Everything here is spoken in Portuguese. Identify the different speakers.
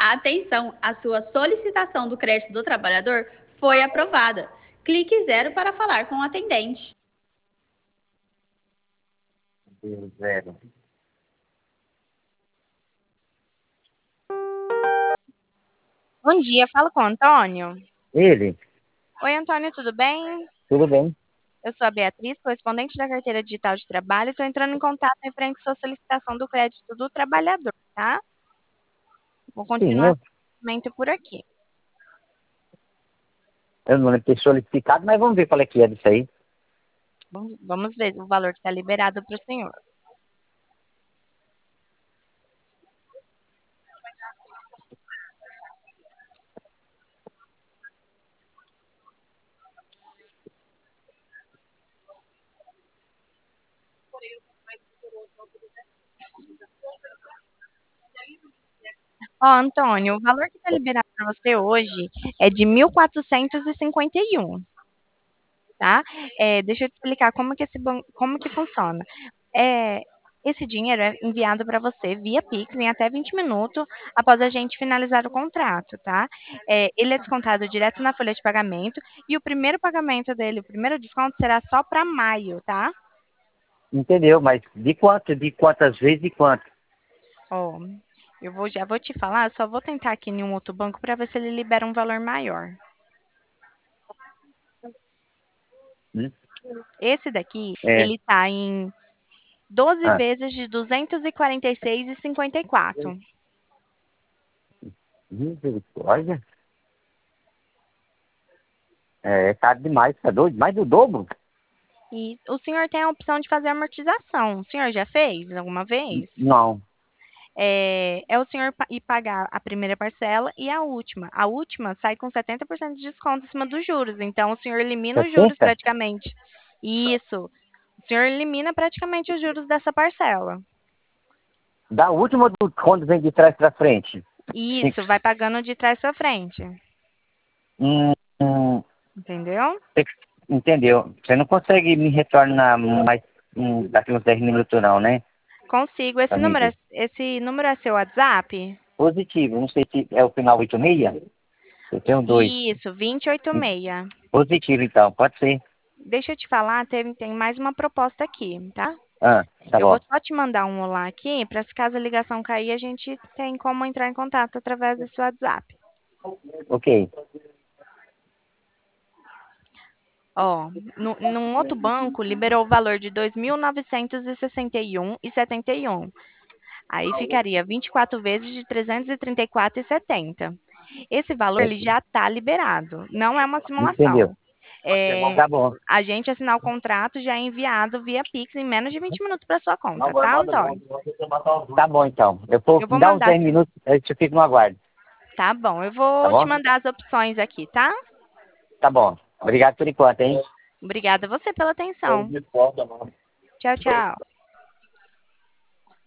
Speaker 1: Atenção, a sua solicitação do crédito do trabalhador foi aprovada. Clique 0 para falar com o atendente.
Speaker 2: Zero.
Speaker 3: Bom dia, falo com o Antônio.
Speaker 2: Ele?
Speaker 3: Oi, Antônio, tudo bem?
Speaker 2: Tudo bem?
Speaker 3: Eu sou a Beatriz, correspondente da Carteira Digital de Trabalho, e estou entrando em contato referente à sua solicitação do crédito do trabalhador, tá? Vou
Speaker 2: Sim,
Speaker 3: continuar o procedimento por aqui.
Speaker 2: eu não lembro de ter solicitado, mas vamos ver qual é que é disso aí.
Speaker 3: Vamos ver o valor que está liberado para o senhor. Ó, Antônio, o valor que está liberado para você hoje é de 1.451, tá? Deixa eu te explicar como que funciona. É, esse dinheiro é enviado para você via Pix em até 20 minutos após a gente finalizar o contrato, tá? Ele é descontado direto na folha de pagamento e o primeiro pagamento dele, o primeiro desconto será só para maio, tá?
Speaker 2: Entendeu? Mas de quanto? De quantas vezes e quanto?
Speaker 3: Ó, já vou te falar, só vou tentar aqui em um outro banco para ver se ele libera um valor maior.
Speaker 2: Hum?
Speaker 3: Esse daqui,
Speaker 2: É.
Speaker 3: ele tá em 12
Speaker 2: Ah,
Speaker 3: vezes de 246,54.
Speaker 2: misericórdia. É caro demais, tá doido? Mais do dobro?
Speaker 3: E o senhor tem a opção de fazer amortização. O senhor já fez alguma vez?
Speaker 2: Não.
Speaker 3: É o senhor ir pagar a primeira parcela e a última. A última sai com 70% de desconto em cima dos juros. Então, o senhor elimina os juros
Speaker 2: 70?
Speaker 3: praticamente. Isso. O senhor elimina praticamente os juros dessa parcela.
Speaker 2: Da última do quando vem de trás pra frente.
Speaker 3: Isso, vai pagando de trás para frente.
Speaker 2: Hum, hum,
Speaker 3: Entendeu?
Speaker 2: entendeu? Você não consegue me retornar mais daqui uns 10 minutos não, né?
Speaker 3: Consigo.
Speaker 2: Pra mim ver.
Speaker 3: Esse número é seu WhatsApp?
Speaker 2: Positivo, não sei se é o final 86. Eu tenho dois.
Speaker 3: Isso, 2086.
Speaker 2: Positivo então, pode ser.
Speaker 3: Deixa eu te falar, tem mais uma proposta aqui, tá?
Speaker 2: Ah, tá
Speaker 3: Eu vou
Speaker 2: bom.
Speaker 3: só te mandar um olá aqui, para se caso a ligação cair, a gente tem como entrar em contato através desse WhatsApp.
Speaker 2: Ok.
Speaker 3: Ó, num outro banco liberou o valor de 2.961,71. Aí ficaria 24 vezes de 334,70. Esse valor ele já está liberado, não é uma
Speaker 2: Entendeu?
Speaker 3: simulação. É,
Speaker 2: Tá bom.
Speaker 3: a gente assinar o contrato já é enviado via Pix em menos de 20 minutos para sua conta, tá, Antônio?
Speaker 2: Tá bom então. Eu vou
Speaker 3: Eu vou
Speaker 2: me dar uns
Speaker 3: mandar,
Speaker 2: 10 minutos, eu fico no aguardo.
Speaker 3: tá bom, eu
Speaker 2: Tá
Speaker 3: vou te
Speaker 2: bom?
Speaker 3: mandar as opções aqui, tá?
Speaker 2: Tá bom. Obrigado por enquanto, hein?
Speaker 3: Obrigada a você pela atenção. Tchau, tchau.